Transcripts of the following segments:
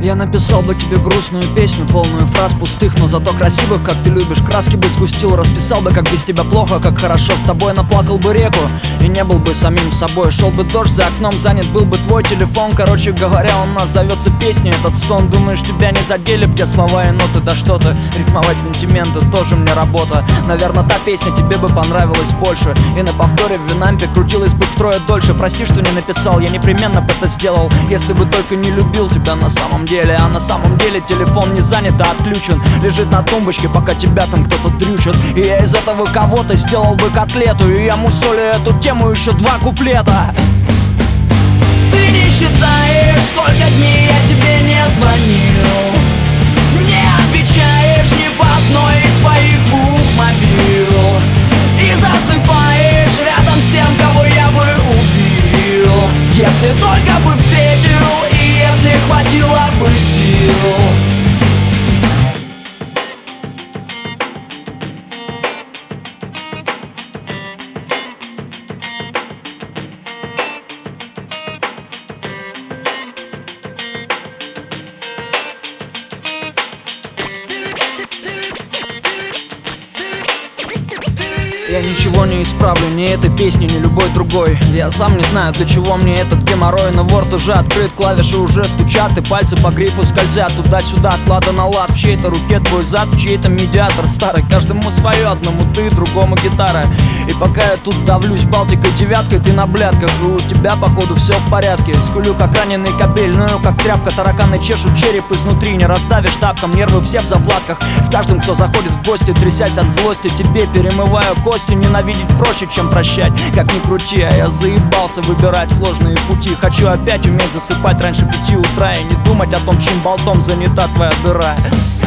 Я написал бы тебе грустную песню, полную фраз пустых, но зато красивых, как ты любишь. Краски бы сгустил, расписал бы, как без тебя плохо, как хорошо с тобой. Наплакал бы реку и не был бы самим собой. Шел бы дождь, за окном занят был бы твой телефон. Короче говоря, у нас зовется песней этот стон. Думаешь, тебя не задели, где слова и ноты? Да что-то, рифмовать сантименты тоже мне работа. Наверное, та песня тебе бы понравилась больше, и на повторе в Винампе крутилась бы втрое дольше. Прости, что не написал, я непременно бы это сделал, если бы только не любил тебя на самом деле. А на самом деле телефон не занят, а отключен. Лежит на тумбочке, пока тебя там кто-то дрючит. И я из этого кого-то сделал бы котлету, и я мусолю эту тему еще 2 куплета. Ты не считаешь, сколько дней я тебе не звонил, не отвечаешь ни по одной из своих букв мобил, и засыпаешь рядом с тем, кого я бы убил, если только бы встретил и если хватило бы сил. Я ничего не исправлю, ни этой песни, ни любой другой. Я сам не знаю, для чего мне этот геморрой, но Word уже открыт, клавиши уже стучат, и пальцы по грифу скользят туда-сюда, слада на лад. В чьей-то руке твой зад, в чьей-то медиатор старый. Каждому свое, одному ты, другому гитара. И пока я тут давлюсь Балтикой 9, ты на блядках, и у тебя походу все в порядке. Скулю как раненый кобель, ною как тряпка, тараканы чешут череп изнутри. Не расставишь тапком, нервы все в заплатках. С каждым, кто заходит в гости, трясясь от злости, тебе перемываю кости. Ненавидеть проще, чем прощать, как ни крути, а я заебался выбирать сложные пути. Хочу опять уметь засыпать раньше 5 утра и не думать о том, чьим болтом занята твоя дыра.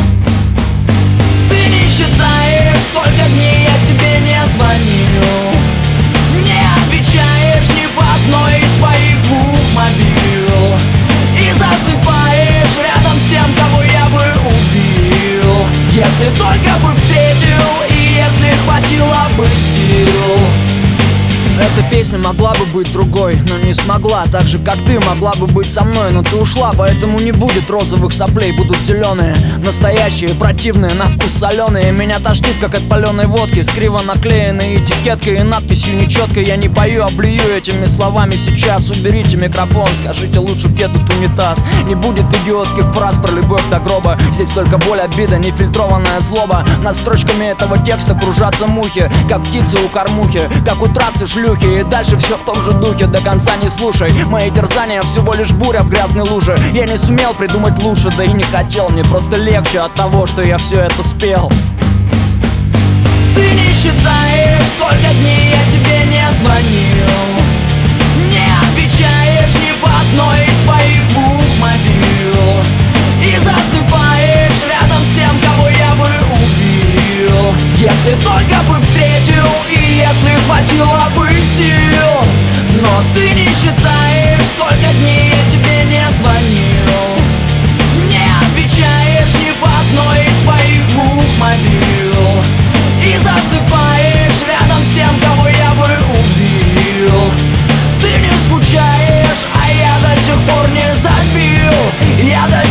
Ты не считаешь, сколько дней я тебе не звонил, не отвечаешь ни по одной из своих букв мобил, и засыпаешь рядом с тем, кого я бы убил, если только бы встретил и если хватило бы сил. Эта песня могла бы быть другой, но не смогла. Так же, как ты могла бы быть со мной, но ты ушла. Поэтому не будет розовых соплей, будут зеленые, настоящие, противные, на вкус соленые. Меня тошнит, как от паленой водки, с криво наклеенной этикеткой и надписью нечеткой. Я не пою, а блюю этими словами сейчас. Уберите микрофон, скажите лучше, где тут унитаз. Не будет идиотских фраз про любовь до гроба. Здесь только боль, обида, нефильтрованная злоба. Над строчками этого текста кружатся мухи, как птицы у кормухи, как у трассы шлюхи. И дальше все в том же духе, до конца не слушай. Мои терзания всего лишь буря в грязной луже. Я не сумел придумать лучше, да и не хотел. Мне просто легче от того, что я все это спел. Ты не считаешь, сколько дней я тебе не звонил, не отвечаешь ни по одной из своих букв мобил, и засыпаешь рядом с тем, кого я бы убил, если только бы встретил и если хватило бы сил. Но ты не считаешь, сколько дней я тебе не звонил, не отвечаешь ни по одной из своих букв мобил, и засыпаешь рядом с тем, кого я бы убил. Ты не скучаешь, а я до сих пор не забил. Я до